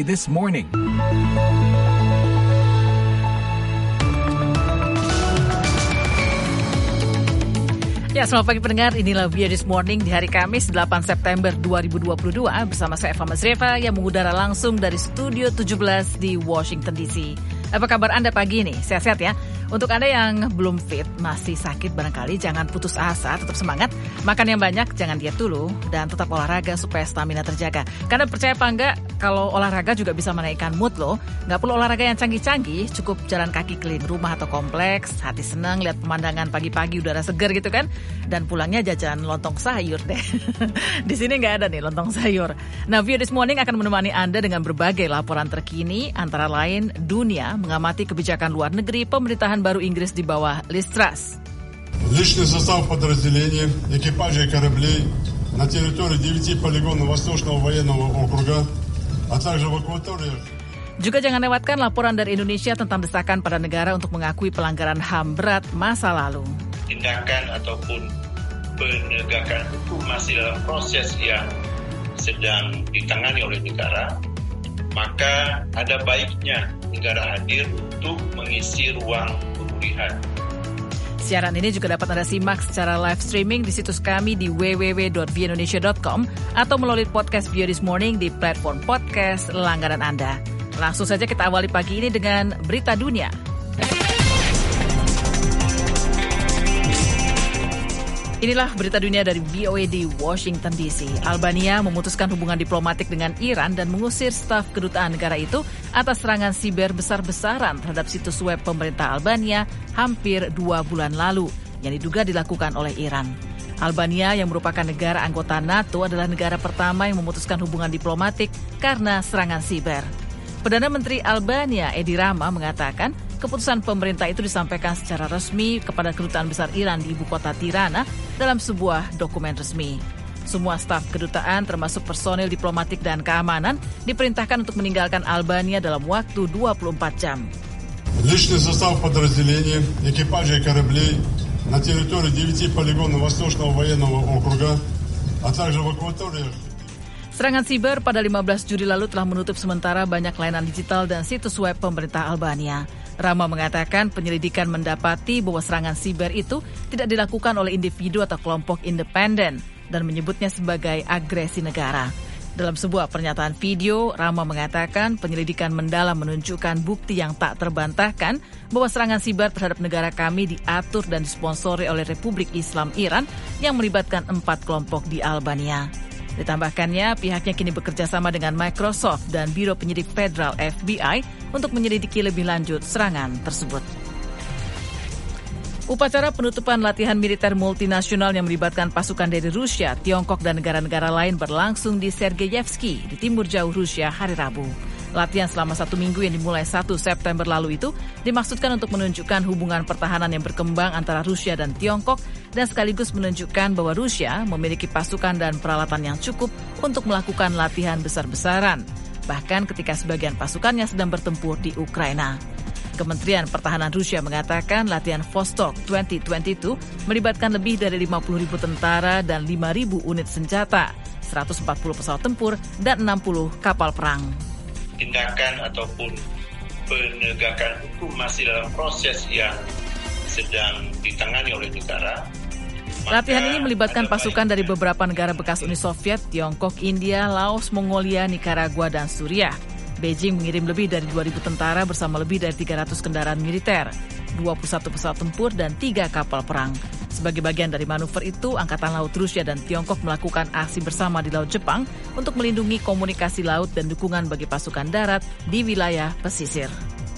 This Morning. Ya, selamat pagi pendengar. Inilah VOA This Morning di hari Kamis 8 September 2022 bersama saya Eva Mazreva yang mengudara langsung dari Studio 17 di Washington DC. Apa kabar Anda pagi ini? Sehat-sehat ya? Untuk Anda yang belum fit, masih sakit barangkali, jangan putus asa, tetap semangat. Makan yang banyak, jangan diet dulu, dan tetap olahraga supaya stamina terjaga. Karena percaya apa enggak, kalau olahraga juga bisa menaikkan mood loh. Nggak perlu olahraga yang canggih-canggih, cukup jalan kaki keliling rumah atau kompleks, hati senang, lihat pemandangan pagi-pagi, udara segar gitu kan. Dan pulangnya jajan lontong sayur deh. Di sini nggak ada nih lontong sayur. Nah, VOA This Morning akan menemani Anda dengan berbagai laporan terkini, antara lain dunia mengamati kebijakan luar negeri pemerintahan baru Inggris di bawah Liz Truss. Личный состав подразделения, экипажей кораблей на территории 9 полигонов Восточного военного округа, а также в акваториях. Juga jangan lewatkan laporan dari Indonesia tentang desakan pada negara untuk mengakui pelanggaran HAM berat masa lalu. Tindakan ataupun penegakan hukum masih dalam proses yang sedang ditangani oleh negara, maka ada baiknya negara hadir untuk mengisi ruang pemulihan. Siaran ini juga dapat Anda simak secara live streaming di situs kami di www.voaindonesia.com atau melalui podcast VOA This Morning di platform podcast langganan Anda. Langsung saja kita awali pagi ini dengan berita dunia. Inilah berita dunia dari VOA di Washington DC. Albania memutuskan hubungan diplomatik dengan Iran dan mengusir staf kedutaan negara itu atas serangan siber besar-besaran terhadap situs web pemerintah Albania hampir 2 bulan lalu yang diduga dilakukan oleh Iran. Albania yang merupakan negara anggota NATO adalah negara pertama yang memutuskan hubungan diplomatik karena serangan siber. Perdana Menteri Albania Edi Rama mengatakan keputusan pemerintah itu disampaikan secara resmi kepada kedutaan besar Iran di ibu kota Tirana dalam sebuah dokumen resmi. Semua staf kedutaan termasuk personil diplomatik dan keamanan diperintahkan untuk meninggalkan Albania dalam waktu 24 jam. Личный состав подразделения, экипажей кораблей на территории 9 полигонов Восточного военного округа, а также в акваториях. Serangan siber pada 15 Juli lalu telah menutup sementara banyak layanan digital dan situs web pemerintah Albania. Rama mengatakan penyelidikan mendapati bahwa serangan siber itu tidak dilakukan oleh individu atau kelompok independen dan menyebutnya sebagai agresi negara. Dalam sebuah pernyataan video, Rama mengatakan penyelidikan mendalam menunjukkan bukti yang tak terbantahkan bahwa serangan siber terhadap negara kami diatur dan disponsori oleh Republik Islam Iran yang melibatkan 4 kelompok di Albania. Ditambahkannya, pihaknya kini bekerja sama dengan Microsoft dan Biro Penyidik Federal FBI untuk menyelidiki lebih lanjut serangan tersebut. Upacara penutupan latihan militer multinasional yang melibatkan pasukan dari Rusia, Tiongkok, dan negara-negara lain berlangsung di Sergeyevsky di timur jauh Rusia hari Rabu. Latihan selama 1 minggu yang dimulai 1 September lalu itu dimaksudkan untuk menunjukkan hubungan pertahanan yang berkembang antara Rusia dan Tiongkok dan sekaligus menunjukkan bahwa Rusia memiliki pasukan dan peralatan yang cukup untuk melakukan latihan besar-besaran, bahkan ketika sebagian pasukannya sedang bertempur di Ukraina. Kementerian Pertahanan Rusia mengatakan latihan Vostok 2022 melibatkan lebih dari 50.000 tentara dan 5.000 unit senjata, 140 pesawat tempur, dan 60 kapal perang. Tindakan ataupun penegakan hukum masih dalam proses yang sedang ditangani oleh negara. Latihan ini melibatkan pasukan dari beberapa negara bekas Uni Soviet, Tiongkok, India, Laos, Mongolia, Nicaragua, dan Suriah. Beijing mengirim lebih dari 2.000 tentara bersama lebih dari 300 kendaraan militer, 21 pesawat tempur, dan 3 kapal perang. Sebagai bagian dari manuver itu, Angkatan Laut Rusia dan Tiongkok melakukan aksi bersama di Laut Jepang untuk melindungi komunikasi laut dan dukungan bagi pasukan darat di wilayah pesisir.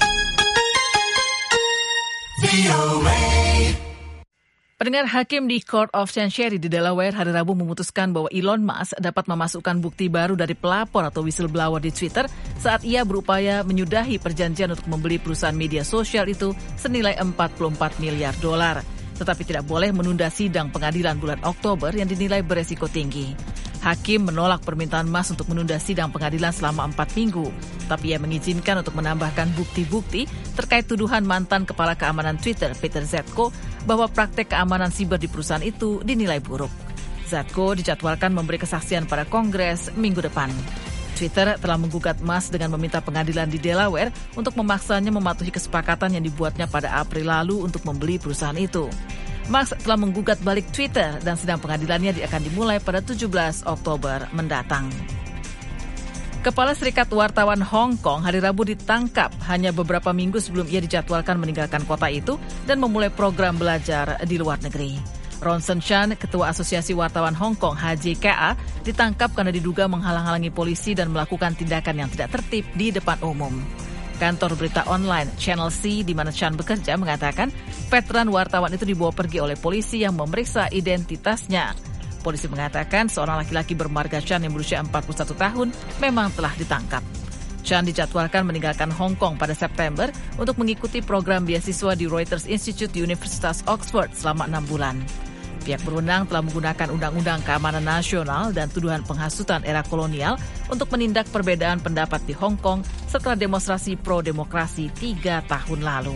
Pendengar, hakim di Court of Chancery di Delaware hari Rabu memutuskan bahwa Elon Musk dapat memasukkan bukti baru dari pelapor atau whistleblower di Twitter saat ia berupaya menyudahi perjanjian untuk membeli perusahaan media sosial itu senilai $44 miliar. Tetapi tidak boleh menunda sidang pengadilan bulan Oktober yang dinilai beresiko tinggi. Hakim menolak permintaan Musk untuk menunda sidang pengadilan selama 4 minggu, tapi ia mengizinkan untuk menambahkan bukti-bukti terkait tuduhan mantan kepala keamanan Twitter, Peter Zatko, bahwa praktek keamanan siber di perusahaan itu dinilai buruk. Zatko dijadwalkan memberi kesaksian pada Kongres minggu depan. Twitter telah menggugat Musk dengan meminta pengadilan di Delaware untuk memaksanya mematuhi kesepakatan yang dibuatnya pada April lalu untuk membeli perusahaan itu. Musk telah menggugat balik Twitter dan sidang pengadilannya akan dimulai pada 17 Oktober mendatang. Kepala Serikat Wartawan Hong Kong hari Rabu ditangkap hanya beberapa minggu sebelum ia dijadwalkan meninggalkan kota itu dan memulai program belajar di luar negeri. Ronson Chan, Ketua Asosiasi Wartawan Hong Kong HJKA, ditangkap karena diduga menghalang-halangi polisi dan melakukan tindakan yang tidak tertib di depan umum. Kantor berita online Channel C di mana Chan bekerja mengatakan veteran wartawan itu dibawa pergi oleh polisi yang memeriksa identitasnya. Polisi mengatakan seorang laki-laki bermarga Chan yang berusia 41 tahun memang telah ditangkap. Chan dijadwalkan meninggalkan Hong Kong pada September untuk mengikuti program beasiswa di Reuters Institute di Universitas Oxford selama 6 bulan. Pihak berwenang telah menggunakan Undang-Undang Keamanan Nasional dan tuduhan penghasutan era kolonial untuk menindak perbedaan pendapat di Hong Kong setelah demonstrasi pro-demokrasi 3 tahun lalu.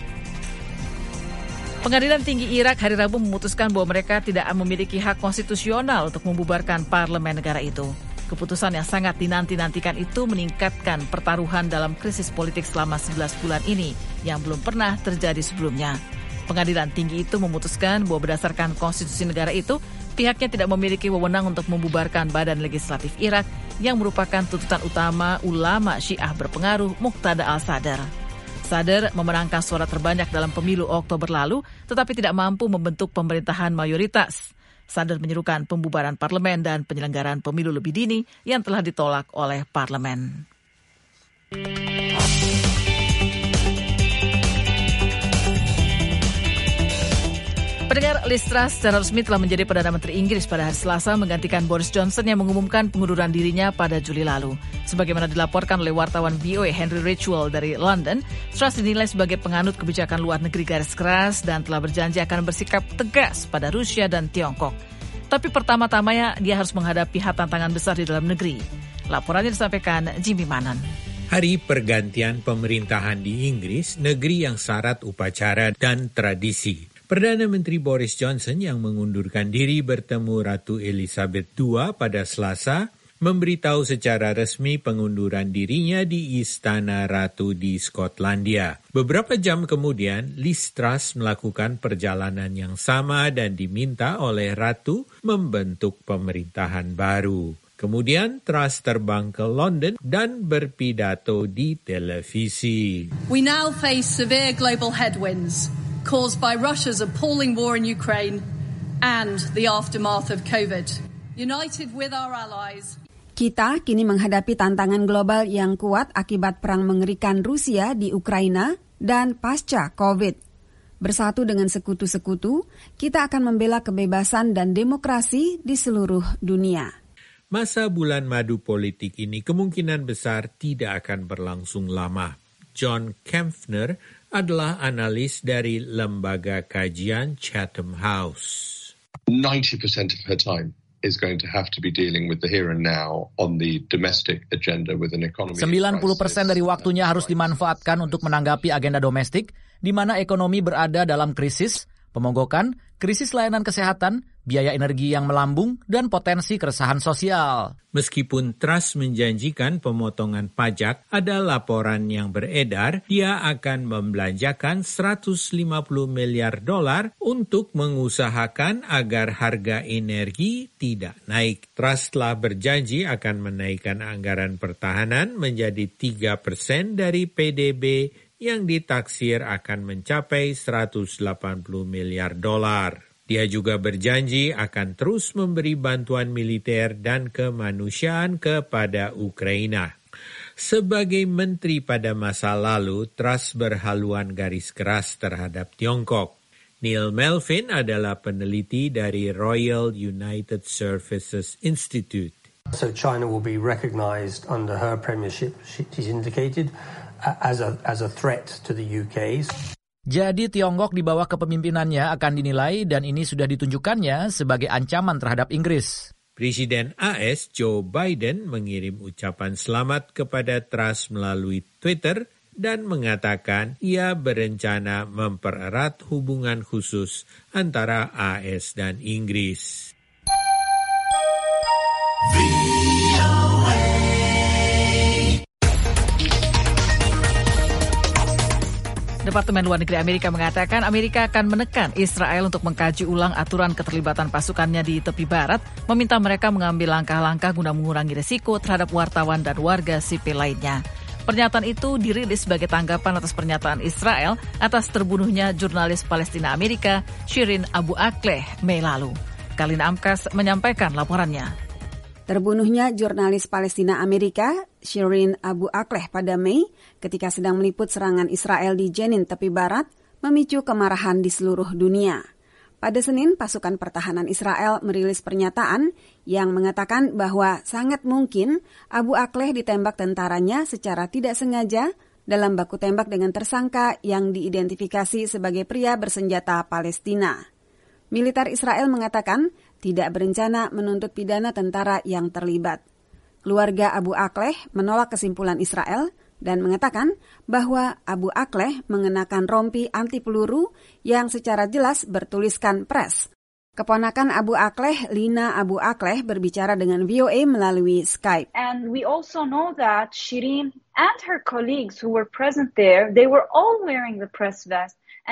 Pengadilan Tinggi Irak hari Rabu memutuskan bahwa mereka tidak memiliki hak konstitusional untuk membubarkan parlemen negara itu. Keputusan yang sangat dinanti-nantikan itu meningkatkan pertaruhan dalam krisis politik selama 11 bulan ini yang belum pernah terjadi sebelumnya. Pengadilan tinggi itu memutuskan bahwa berdasarkan konstitusi negara itu, pihaknya tidak memiliki wewenang untuk membubarkan badan legislatif Irak yang merupakan tuntutan utama ulama Syiah berpengaruh Muqtada al-Sadr. Sadr memenangkan suara terbanyak dalam pemilu Oktober lalu, tetapi tidak mampu membentuk pemerintahan mayoritas. Sadr menyerukan pembubaran parlemen dan penyelenggaraan pemilu lebih dini yang telah ditolak oleh parlemen. Pendengar, Liz Truss secara resmi telah menjadi Perdana Menteri Inggris pada hari Selasa menggantikan Boris Johnson yang mengumumkan pengunduran dirinya pada Juli lalu. Sebagaimana dilaporkan oleh wartawan VOA Henry Ridgwell dari London, Truss dinilai sebagai penganut kebijakan luar negeri garis keras dan telah berjanji akan bersikap tegas pada Rusia dan Tiongkok. Tapi pertama-tamanya dia harus menghadapi tantangan besar di dalam negeri. Laporannya disampaikan Jimmy Manan. Hari pergantian pemerintahan di Inggris, negeri yang syarat upacara dan tradisi. Perdana Menteri Boris Johnson yang mengundurkan diri bertemu Ratu Elizabeth II pada Selasa, memberitahu secara resmi pengunduran dirinya di Istana Ratu di Skotlandia. Beberapa jam kemudian, Liz Truss melakukan perjalanan yang sama dan diminta oleh Ratu membentuk pemerintahan baru. Kemudian Truss terbang ke London dan berpidato di televisi. We now face severe global headwinds caused by Russia's appalling war in Ukraine and the aftermath of COVID. United with our allies. Kita kini menghadapi tantangan global yang kuat akibat perang mengerikan Rusia di Ukraina dan pasca COVID. Bersatu dengan sekutu-sekutu, kita akan membela kebebasan dan demokrasi di seluruh dunia. Masa bulan madu politik ini kemungkinan besar tidak akan berlangsung lama. John Kempfner adalah analis dari lembaga kajian Chatham House. 90% of her time is going to have to be dealing with the here and now on the domestic agenda with an economy. 90% dari waktunya harus dimanfaatkan untuk menanggapi agenda domestik, di mana ekonomi berada dalam krisis, pemogokan, krisis layanan kesehatan, biaya energi yang melambung, dan potensi keresahan sosial. Meskipun Truss menjanjikan pemotongan pajak, ada laporan yang beredar dia akan membelanjakan $150 miliar untuk mengusahakan agar harga energi tidak naik. Truss telah berjanji akan menaikkan anggaran pertahanan menjadi 3% dari PDB yang ditaksir akan mencapai $180 miliar. Dia juga berjanji akan terus memberi bantuan militer dan kemanusiaan kepada Ukraina. Sebagai menteri pada masa lalu, Truss berhaluan garis keras terhadap Tiongkok. Neil Melvin adalah peneliti dari Royal United Services Institute. So China will be recognized under her premiership, she's indicated, as a threat to the UK's. Jadi Tiongkok di bawah kepemimpinannya akan dinilai dan ini sudah ditunjukkannya sebagai ancaman terhadap Inggris. Presiden AS Joe Biden mengirim ucapan selamat kepada Truss melalui Twitter dan mengatakan ia berencana mempererat hubungan khusus antara AS dan Inggris. Departemen Luar Negeri Amerika mengatakan Amerika akan menekan Israel untuk mengkaji ulang aturan keterlibatan pasukannya di tepi barat, meminta mereka mengambil langkah-langkah guna mengurangi risiko terhadap wartawan dan warga sipil lainnya. Pernyataan itu dirilis sebagai tanggapan atas pernyataan Israel atas terbunuhnya jurnalis Palestina Amerika Shirin Abu Akleh Mei lalu. Karlina Amkas menyampaikan laporannya. Terbunuhnya jurnalis Palestina Amerika, Shirin Abu Akleh pada Mei ketika sedang meliput serangan Israel di Jenin tepi barat, memicu kemarahan di seluruh dunia. Pada Senin, pasukan pertahanan Israel merilis pernyataan yang mengatakan bahwa sangat mungkin Abu Akleh ditembak tentaranya secara tidak sengaja dalam baku tembak dengan tersangka yang diidentifikasi sebagai pria bersenjata Palestina. Militer Israel mengatakan tidak berencana menuntut pidana tentara yang terlibat. Keluarga Abu Akleh menolak kesimpulan Israel dan mengatakan bahwa Abu Akleh mengenakan rompi anti peluru yang secara jelas bertuliskan press. Keponakan Abu Akleh, Lina Abu Akleh, berbicara dengan VOA melalui Skype. And we also know that Shirin and her colleagues who were present there, they were all wearing the press vest.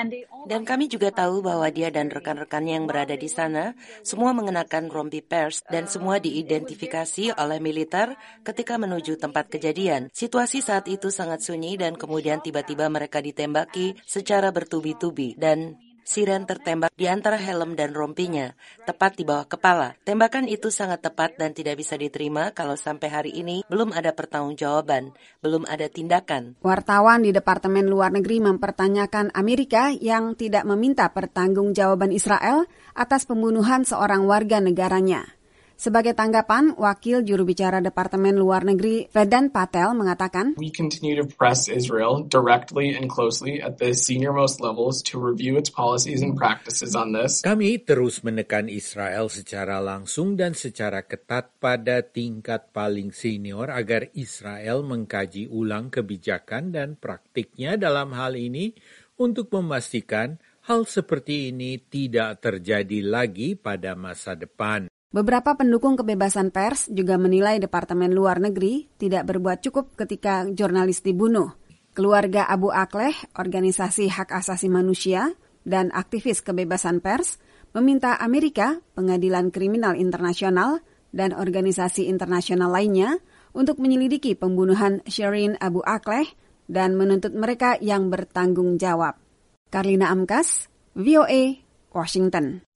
Dan kami juga tahu bahwa dia dan rekan-rekannya yang berada di sana semua mengenakan rompi pers dan semua diidentifikasi oleh militer ketika menuju tempat kejadian. Situasi saat itu sangat sunyi dan kemudian tiba-tiba mereka ditembaki secara bertubi-tubi dan Shirin tertembak di antara helm dan rompinya, tepat di bawah kepala. Tembakan itu sangat tepat dan tidak bisa diterima kalau sampai hari ini belum ada pertanggungjawaban, belum ada tindakan. Wartawan di Departemen Luar Negeri mempertanyakan Amerika yang tidak meminta pertanggungjawaban Israel atas pembunuhan seorang warga negaranya. Sebagai tanggapan, Wakil Juru Bicara Departemen Luar Negeri Vedant Patel mengatakan, We continue to press Israel directly and closely at the senior-most levels to review its policies and practices on this. Kami terus menekan Israel secara langsung dan secara ketat pada tingkat paling senior agar Israel mengkaji ulang kebijakan dan praktiknya dalam hal ini untuk memastikan hal seperti ini tidak terjadi lagi pada masa depan. Beberapa pendukung kebebasan pers juga menilai Departemen Luar Negeri tidak berbuat cukup ketika jurnalis dibunuh. Keluarga Abu Akleh, organisasi hak asasi manusia, dan aktivis kebebasan pers meminta Amerika, Pengadilan Kriminal Internasional, dan organisasi internasional lainnya untuk menyelidiki pembunuhan Shirin Abu Akleh dan menuntut mereka yang bertanggung jawab. Karlina Amkas, VOA, Washington.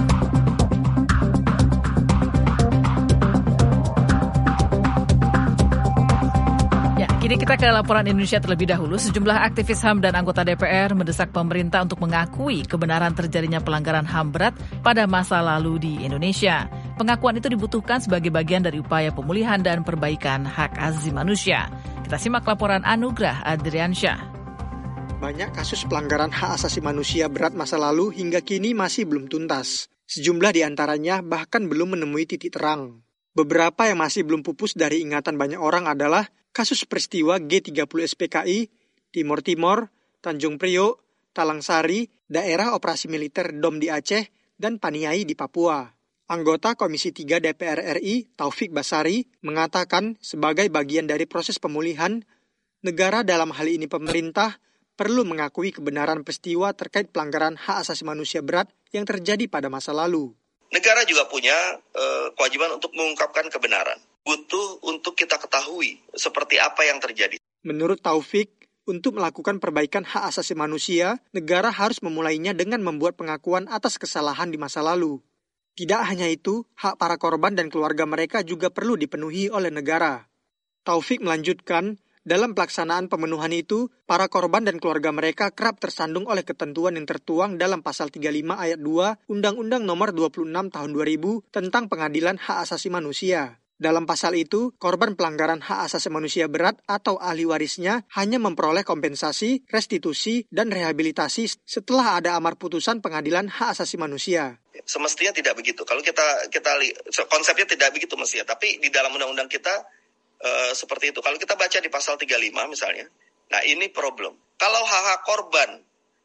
Kini kita ke laporan Indonesia terlebih dahulu. Sejumlah aktivis HAM dan anggota DPR mendesak pemerintah untuk mengakui kebenaran terjadinya pelanggaran HAM berat pada masa lalu di Indonesia. Pengakuan itu dibutuhkan sebagai bagian dari upaya pemulihan dan perbaikan hak asasi manusia. Kita simak laporan Anugrah Adriansyah. Banyak kasus pelanggaran hak asasi manusia berat masa lalu hingga kini masih belum tuntas. Sejumlah di antaranya bahkan belum menemui titik terang. Beberapa yang masih belum pupus dari ingatan banyak orang adalah kasus peristiwa G30 SPKI, Timor Timor, Tanjung Priok, Talang Sari, daerah operasi militer DOM di Aceh, dan Paniai di Papua. Anggota Komisi 3 DPR RI, Taufik Basari, mengatakan sebagai bagian dari proses pemulihan, negara dalam hal ini pemerintah perlu mengakui kebenaran peristiwa terkait pelanggaran hak asasi manusia berat yang terjadi pada masa lalu. Negara juga punya kewajiban untuk mengungkapkan kebenaran. Butuh untuk kita ketahui seperti apa yang terjadi. Menurut Taufik, untuk melakukan perbaikan hak asasi manusia, negara harus memulainya dengan membuat pengakuan atas kesalahan di masa lalu. Tidak hanya itu, hak para korban dan keluarga mereka juga perlu dipenuhi oleh negara. Taufik melanjutkan, dalam pelaksanaan pemenuhan itu, para korban dan keluarga mereka kerap tersandung oleh ketentuan yang tertuang dalam Pasal 35 Ayat 2 Undang-Undang Nomor 26 Tahun 2000 tentang Pengadilan Hak Asasi Manusia. Dalam pasal itu, korban pelanggaran hak asasi manusia berat atau ahli warisnya hanya memperoleh kompensasi, restitusi, dan rehabilitasi setelah ada amar putusan Pengadilan Hak Asasi Manusia. Semestinya tidak begitu. Kalau kita konsepnya tidak begitu mestinya, tapi di dalam undang-undang kita seperti itu. Kalau kita baca di pasal 35 misalnya, nah ini problem. Kalau hak korban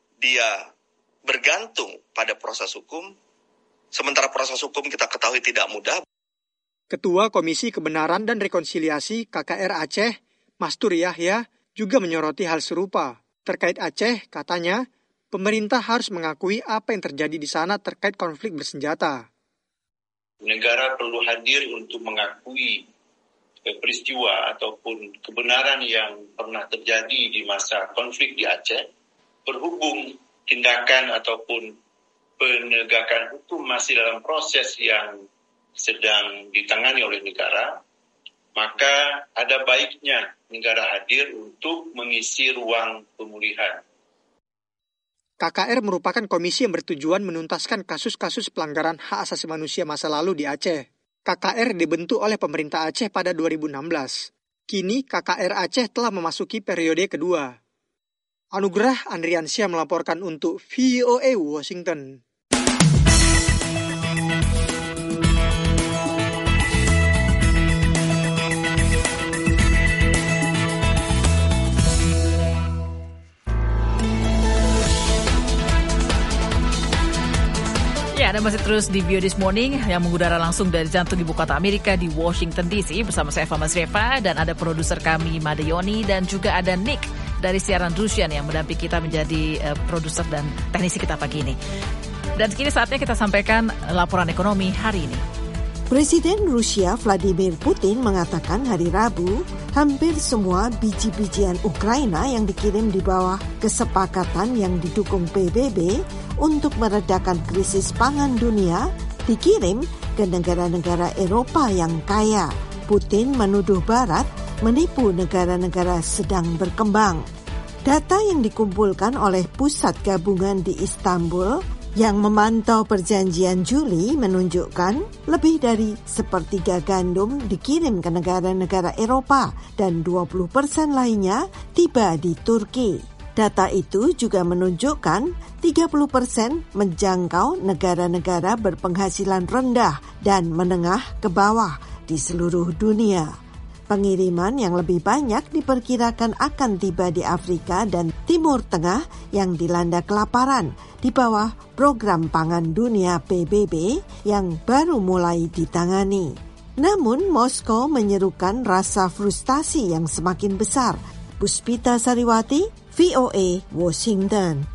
dia bergantung pada proses hukum, sementara proses hukum kita ketahui tidak mudah. Ketua Komisi Kebenaran dan Rekonsiliasi KKR Aceh, Mastur Yahya, juga menyoroti hal serupa. Terkait Aceh, katanya, pemerintah harus mengakui apa yang terjadi di sana terkait konflik bersenjata. Negara perlu hadir untuk mengakui peristiwa ataupun kebenaran yang pernah terjadi di masa konflik di Aceh. Berhubung tindakan ataupun penegakan hukum masih dalam proses yang sedang ditangani oleh negara, maka ada baiknya negara hadir untuk mengisi ruang pemulihan. KKR merupakan komisi yang bertujuan menuntaskan kasus-kasus pelanggaran hak asasi manusia masa lalu di Aceh. KKR dibentuk oleh pemerintah Aceh pada 2016. Kini KKR Aceh telah memasuki periode kedua. Anugerah Andriansyah melaporkan untuk VOA Washington. Ya, Anda masih terus di VOA This Morning yang mengudara langsung dari jantung ibu kota Amerika di Washington DC bersama saya Eva Masreva dan ada produser kami Made Yoni dan juga ada Nick dari siaran Rusian yang mendampingi kita menjadi produser dan teknisi kita pagi ini. Dan kini saatnya kita sampaikan laporan ekonomi hari ini. Presiden Rusia Vladimir Putin mengatakan hari Rabu hampir semua biji-bijian Ukraina yang dikirim di bawah kesepakatan yang didukung PBB untuk meredakan krisis pangan dunia dikirim ke negara-negara Eropa yang kaya. Putin menuduh Barat menipu negara-negara sedang berkembang. Data yang dikumpulkan oleh Pusat Gabungan di Istanbul yang memantau perjanjian Juli menunjukkan lebih dari 1/3 gandum dikirim ke negara-negara Eropa dan 20% lainnya tiba di Turki. Data itu juga menunjukkan 30% menjangkau negara-negara berpenghasilan rendah dan menengah ke bawah di seluruh dunia. Pengiriman yang lebih banyak diperkirakan akan tiba di Afrika dan Timur Tengah yang dilanda kelaparan di bawah program pangan dunia PBB yang baru mulai ditangani. Namun Moskow menyerukan rasa frustasi yang semakin besar. Puspita Sariwati, VOA, Washington.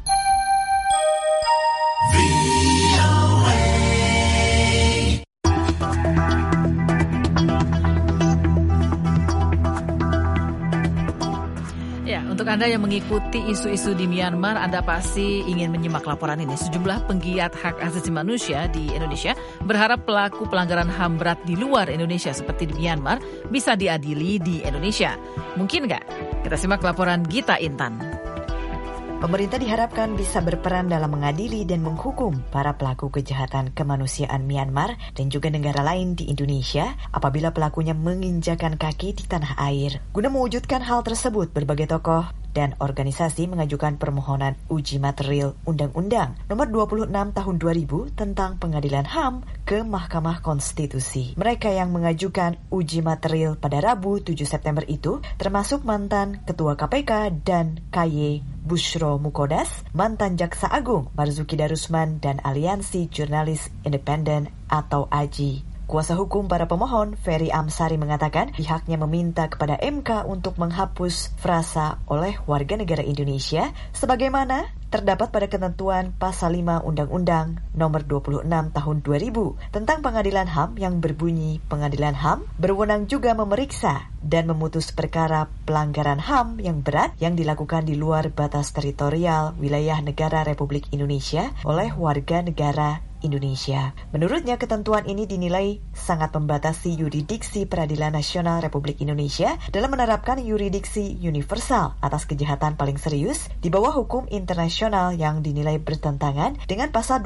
Untuk Anda yang mengikuti isu-isu di Myanmar, Anda pasti ingin menyimak laporan ini. Sejumlah penggiat hak asasi manusia di Indonesia berharap pelaku pelanggaran HAM berat di luar Indonesia seperti di Myanmar bisa diadili di Indonesia. Mungkin nggak? Kita simak laporan Gita Intan. Pemerintah diharapkan bisa berperan dalam mengadili dan menghukum para pelaku kejahatan kemanusiaan Myanmar dan juga negara lain di Indonesia apabila pelakunya menginjakan kaki di tanah air. Guna mewujudkan hal tersebut, berbagai tokoh dan organisasi mengajukan permohonan uji material Undang-Undang Nomor 26 Tahun 2000 tentang Pengadilan HAM ke Mahkamah Konstitusi. Mereka yang mengajukan uji material pada Rabu 7 September itu termasuk mantan Ketua KPK dan KY Bushro Mukodas, mantan Jaksa Agung Marzuki Darusman, dan Aliansi Jurnalis Independen atau AJI. Kuasa hukum para pemohon, Ferry Amsari, mengatakan pihaknya meminta kepada MK untuk menghapus frasa oleh warga negara Indonesia sebagaimana terdapat pada ketentuan Pasal 5 Undang-Undang Nomor 26 Tahun 2000 tentang Pengadilan HAM yang berbunyi Pengadilan HAM berwenang juga memeriksa dan memutus perkara pelanggaran HAM yang berat yang dilakukan di luar batas teritorial wilayah negara Republik Indonesia oleh warga negara Indonesia. Menurutnya, ketentuan ini dinilai sangat membatasi yurisdiksi Peradilan Nasional Republik Indonesia dalam menerapkan yurisdiksi universal atas kejahatan paling serius di bawah hukum internasional yang dinilai bertentangan dengan Pasal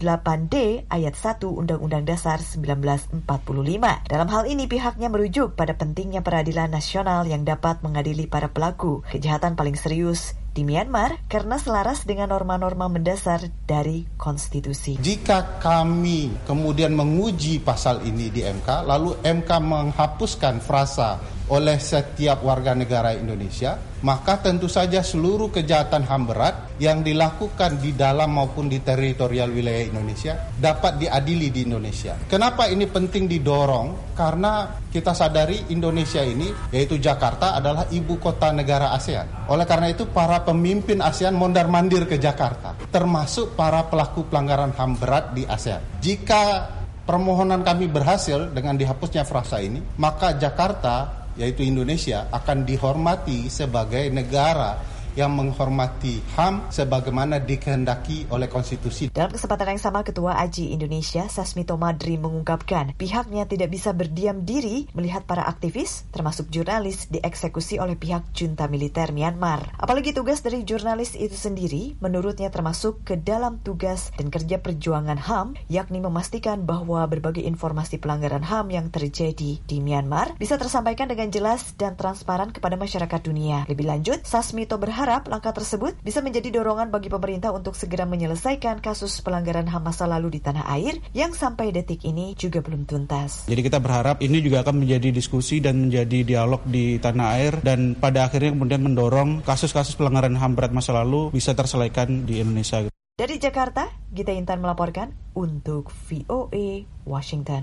28D Ayat 1 Undang-Undang Dasar 1945. Dalam hal ini, pihaknya merujuk pada pentingnya peradilan nasional yang dapat mengadili para pelaku kejahatan paling serius di Myanmar karena selaras dengan norma-norma mendasar dari konstitusi. Jika kami kemudian menguji pasal ini di MK, lalu MK menghapuskan frasa oleh setiap warga negara Indonesia, maka tentu saja seluruh kejahatan HAM berat yang dilakukan di dalam maupun di teritorial wilayah Indonesia dapat diadili di Indonesia. Kenapa ini penting didorong? Karena kita sadari Indonesia ini, yaitu Jakarta, adalah ibu kota negara ASEAN. Oleh karena itu, para pemimpin ASEAN mondar-mandir ke Jakarta, termasuk para pelaku pelanggaran HAM berat di ASEAN. Jika permohonan kami berhasil dengan dihapusnya frasa ini, maka Jakarta, yaitu Indonesia, akan dihormati sebagai negara yang menghormati HAM sebagaimana dikehendaki oleh konstitusi. Dalam kesempatan yang sama, Ketua AJI Indonesia, Sasmito Madri, mengungkapkan pihaknya tidak bisa berdiam diri melihat para aktivis, termasuk jurnalis, dieksekusi oleh pihak junta militer Myanmar. Apalagi tugas dari jurnalis itu sendiri, menurutnya termasuk ke dalam tugas dan kerja perjuangan HAM, yakni memastikan bahwa berbagai informasi pelanggaran HAM yang terjadi di Myanmar bisa tersampaikan dengan jelas dan transparan kepada masyarakat dunia. Lebih lanjut, Sasmito berharap langkah tersebut bisa menjadi dorongan bagi pemerintah untuk segera menyelesaikan kasus pelanggaran HAM masa lalu di tanah air yang sampai detik ini juga belum tuntas. Jadi kita berharap ini juga akan menjadi diskusi dan menjadi dialog di tanah air dan pada akhirnya kemudian mendorong kasus-kasus pelanggaran HAM berat masa lalu bisa terselesaikan di Indonesia. Dari Jakarta, Gita Intan melaporkan untuk VOA Washington.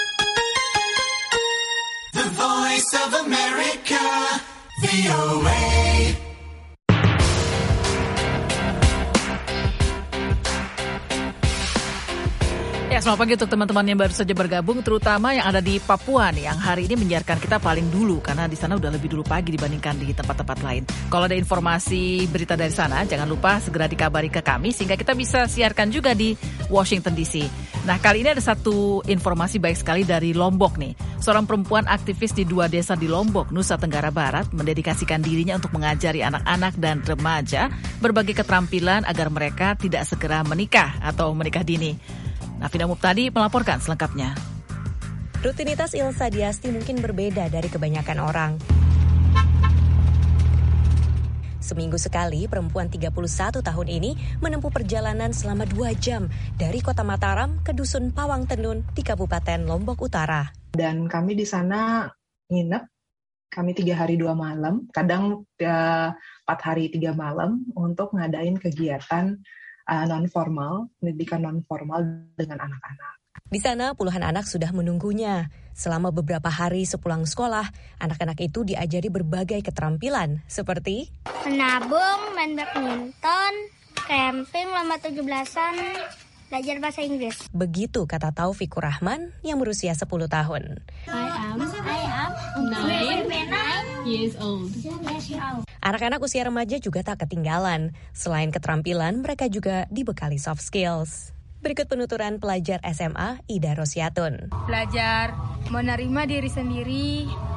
The Voice of America, VOA. Ya, selamat pagi untuk teman-teman yang baru saja bergabung, terutama yang ada di Papua nih, yang hari ini menyiarkan kita paling dulu karena di sana udah lebih dulu pagi dibandingkan di tempat-tempat lain. Kalau ada informasi berita dari sana, jangan lupa segera dikabari ke kami sehingga kita bisa siarkan juga di Washington DC. Nah, kali ini ada satu informasi baik sekali dari Lombok nih. Seorang perempuan aktivis di 2 desa di Lombok, Nusa Tenggara Barat, mendedikasikan dirinya untuk mengajari anak-anak dan remaja berbagai keterampilan agar mereka tidak segera menikah atau menikah dini. Nafina Muptadi melaporkan selengkapnya. Rutinitas Ilsa Diasti mungkin berbeda dari kebanyakan orang. Seminggu sekali, perempuan 31 tahun ini menempuh perjalanan selama 2 jam dari kota Mataram ke dusun Pawang Tenun di Kabupaten Lombok Utara. Dan kami di sana nginep, kami 3 hari 2 malam, kadang 4 hari 3 malam untuk ngadain kegiatan non-formal, pendidikan non-formal dengan anak-anak. Di sana puluhan anak sudah menunggunya. Selama beberapa hari sepulang sekolah, anak-anak itu diajari berbagai keterampilan seperti menabung, main badminton, camping, lomba 17-an, belajar bahasa Inggris. Begitu kata Taufikur Rahman yang berusia 10 tahun. I am 9 years old. Anak-anak usia remaja juga tak ketinggalan. Selain keterampilan, mereka juga dibekali soft skills. Berikut penuturan pelajar SMA Ida Rosiatun. Belajar menerima diri sendiri,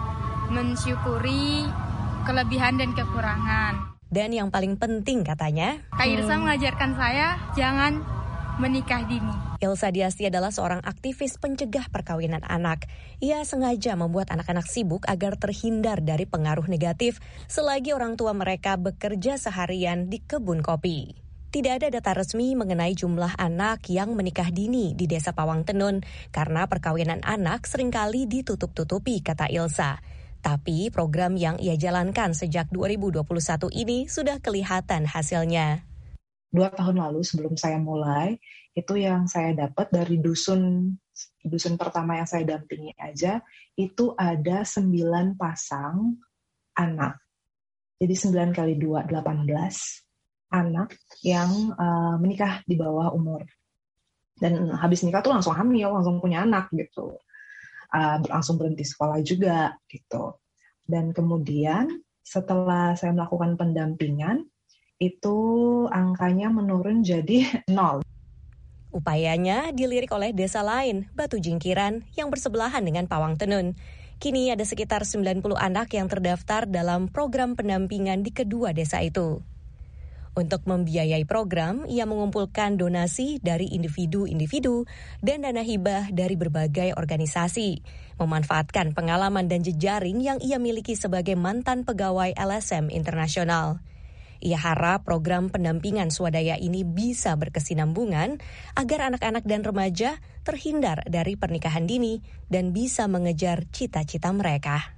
mensyukuri kelebihan dan kekurangan. Dan yang paling penting katanya, Kak Irsa mengajarkan saya jangan menikah dini. Ilsa Diasti adalah seorang aktivis pencegah perkawinan anak. Ia sengaja membuat anak-anak sibuk agar terhindar dari pengaruh negatif selagi orang tua mereka bekerja seharian di kebun kopi. Tidak ada data resmi mengenai jumlah anak yang menikah dini di Desa Pawang Tenun karena perkawinan anak seringkali ditutup-tutupi, kata Ilsa. Tapi program yang ia jalankan sejak 2021 ini sudah kelihatan hasilnya. 2 tahun lalu sebelum saya mulai, itu yang saya dapat dari dusun pertama yang saya dampingi aja, itu ada 9 pasang anak. Jadi 9 kali 2, 18 anak yang menikah di bawah umur. Dan habis nikah tuh langsung hamil, langsung punya anak gitu. Langsung berhenti sekolah juga gitu. Dan kemudian setelah saya melakukan pendampingan, itu angkanya menurun jadi 0. Upayanya dilirik oleh desa lain, Batu Jingkiran, yang bersebelahan dengan Pawang Tenun. Kini ada sekitar 90 anak yang terdaftar dalam program pendampingan di kedua desa itu. Untuk membiayai program, ia mengumpulkan donasi dari individu-individu dan dana hibah dari berbagai organisasi, memanfaatkan pengalaman dan jejaring yang ia miliki sebagai mantan pegawai LSM Internasional. Ia harap program pendampingan swadaya ini bisa berkesinambungan agar anak-anak dan remaja terhindar dari pernikahan dini dan bisa mengejar cita-cita mereka.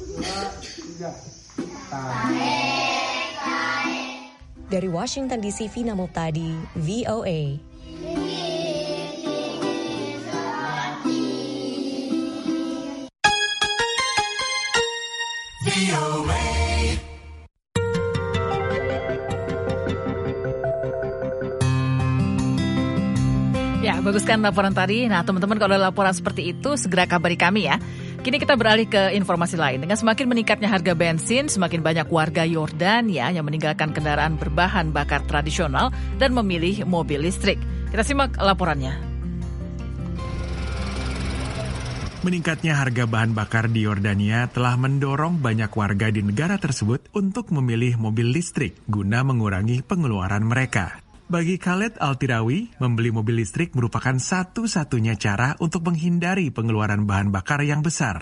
Dari Washington DC, Vina Muptadi, VOA. Ya, bagus kan laporan tadi. Nah, teman-teman kalau ada laporan seperti itu, segera kabari kami ya. Kini kita beralih ke informasi lain. Dengan semakin meningkatnya harga bensin, semakin banyak warga Yordania yang meninggalkan kendaraan berbahan bakar tradisional dan memilih mobil listrik. Kita simak laporannya. Meningkatnya harga bahan bakar di Yordania telah mendorong banyak warga di negara tersebut untuk memilih mobil listrik guna mengurangi pengeluaran mereka. Bagi Khaled Al-Tirawi, membeli mobil listrik merupakan satu-satunya cara untuk menghindari pengeluaran bahan bakar yang besar.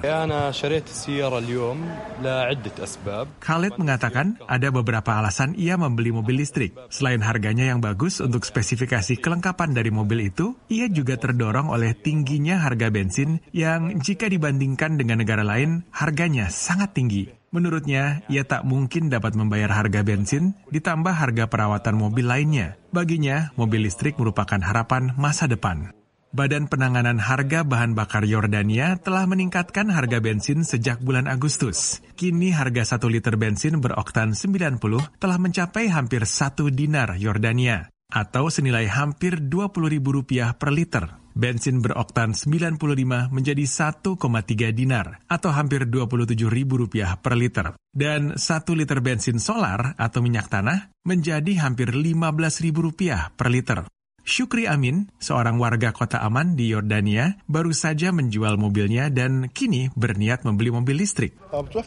Khaled mengatakan ada beberapa alasan ia membeli mobil listrik. Selain harganya yang bagus untuk spesifikasi kelengkapan dari mobil itu, ia juga terdorong oleh tingginya harga bensin yang jika dibandingkan dengan negara lain, harganya sangat tinggi. Menurutnya, ia tak mungkin dapat membayar harga bensin ditambah harga perawatan mobil lainnya. Baginya, mobil listrik merupakan harapan masa depan. Badan Penanganan Harga Bahan Bakar Yordania telah meningkatkan harga bensin sejak bulan Agustus. Kini harga 1 liter bensin beroktan 90 telah mencapai hampir 1 dinar Yordania, atau senilai hampir Rp20.000 per liter. Bensin beroktan 95 menjadi 1,3 dinar atau hampir Rp27.000 per liter. Dan 1 liter bensin solar atau minyak tanah menjadi hampir Rp15.000 per liter. Syukri Amin, seorang warga kota Aman di Yordania, baru saja menjual mobilnya dan kini berniat membeli mobil listrik.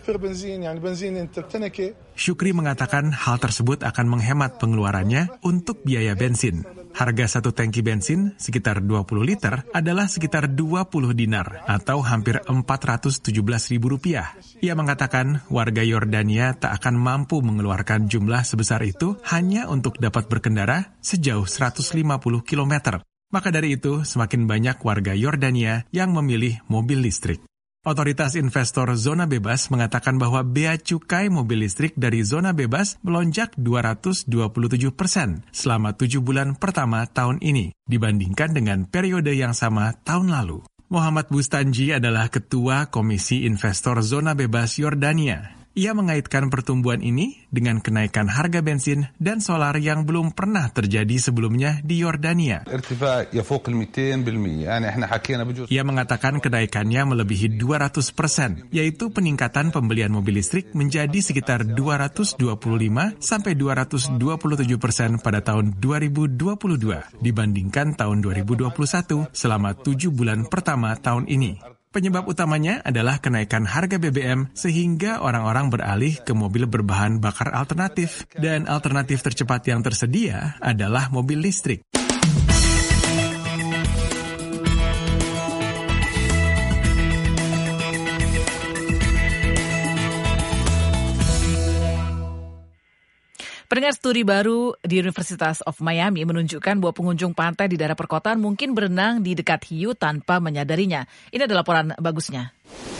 Syukri mengatakan hal tersebut akan menghemat pengeluarannya untuk biaya bensin. Harga 1 tangki bensin sekitar 20 liter adalah sekitar 20 dinar atau hampir Rp417.000. Ia mengatakan warga Yordania tak akan mampu mengeluarkan jumlah sebesar itu hanya untuk dapat berkendara sejauh 150 km. Maka dari itu, semakin banyak warga Yordania yang memilih mobil listrik. Otoritas Investor Zona Bebas mengatakan bahwa bea cukai mobil listrik dari zona bebas melonjak 227% selama 7 bulan pertama tahun ini dibandingkan dengan periode yang sama tahun lalu. Muhammad Bustanji adalah Ketua Komisi Investor Zona Bebas Yordania. Ia mengaitkan pertumbuhan ini dengan kenaikan harga bensin dan solar yang belum pernah terjadi sebelumnya di Yordania. Ia mengatakan kenaikannya melebihi 200%, yaitu peningkatan pembelian mobil listrik menjadi sekitar 225-227% pada tahun 2022 dibandingkan tahun 2021 selama 7 bulan pertama tahun ini. Penyebab utamanya adalah kenaikan harga BBM sehingga orang-orang beralih ke mobil berbahan bakar alternatif. Dan alternatif tercepat yang tersedia adalah mobil listrik. Pendengar, studi baru di University of Miami menunjukkan bahwa pengunjung pantai di daerah perkotaan mungkin berenang di dekat hiu tanpa menyadarinya. Ini adalah laporan bagusnya.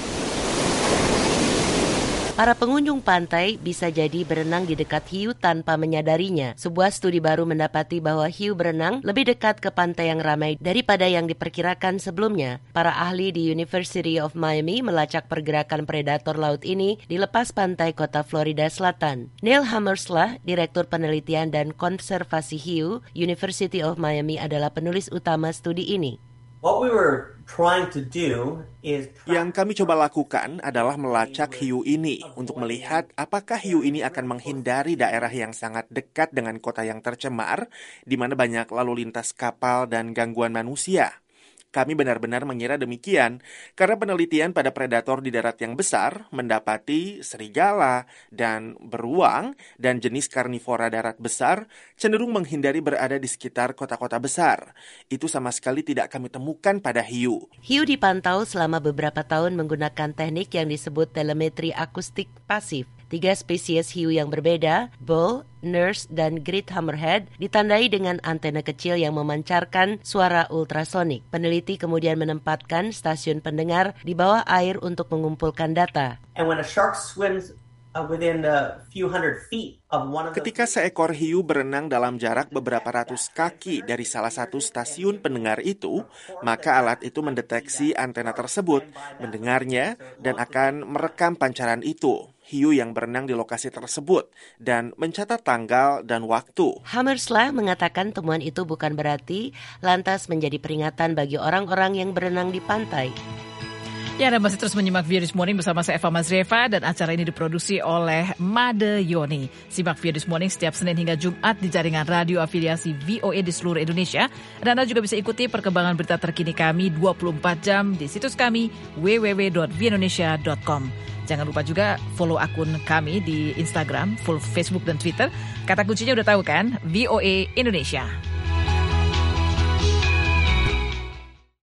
Para pengunjung pantai bisa jadi berenang di dekat hiu tanpa menyadarinya. Sebuah studi baru mendapati bahwa hiu berenang lebih dekat ke pantai yang ramai daripada yang diperkirakan sebelumnya. Para ahli di University of Miami melacak pergerakan predator laut ini di lepas pantai kota Florida Selatan. Neil Hammerslah, Direktur Penelitian dan Konservasi Hiu, University of Miami adalah penulis utama studi ini. Yang kami coba lakukan adalah melacak hiu ini untuk melihat apakah hiu ini akan menghindari daerah yang sangat dekat dengan kota yang tercemar, di mana banyak lalu lintas kapal dan gangguan manusia. Kami benar-benar mengira demikian, karena penelitian pada predator di darat yang besar mendapati serigala dan beruang dan jenis karnivora darat besar cenderung menghindari berada di sekitar kota-kota besar. Itu sama sekali tidak kami temukan pada hiu. Hiu dipantau selama beberapa tahun menggunakan teknik yang disebut telemetri akustik pasif. 3 spesies hiu yang berbeda, bull, nurse, dan great hammerhead, ditandai dengan antena kecil yang memancarkan suara ultrasonik. Peneliti kemudian menempatkan stasiun pendengar di bawah air untuk mengumpulkan data. And when a shark swims within a few hundred feet of one of the... Ketika seekor hiu berenang dalam jarak beberapa ratus kaki dari salah satu stasiun pendengar itu, maka alat itu mendeteksi antena tersebut, mendengarnya, dan akan merekam pancaran itu, hiu yang berenang di lokasi tersebut, dan mencatat tanggal dan waktu. Hammersla mengatakan temuan itu bukan berarti lantas menjadi peringatan bagi orang-orang yang berenang di pantai. Ya, Anda masih terus menyimak Via This Morning bersama saya Eva Mazreva dan acara ini diproduksi oleh Made Yoni. Simak Via This Morning setiap Senin hingga Jumat di jaringan radio afiliasi VOA di seluruh Indonesia. Dan Anda juga bisa ikuti perkembangan berita terkini kami 24 jam di situs kami www.viaindonesia.com. Jangan lupa juga follow akun kami di Instagram, follow Facebook dan Twitter. Kata kuncinya udah tahu kan? VOA Indonesia.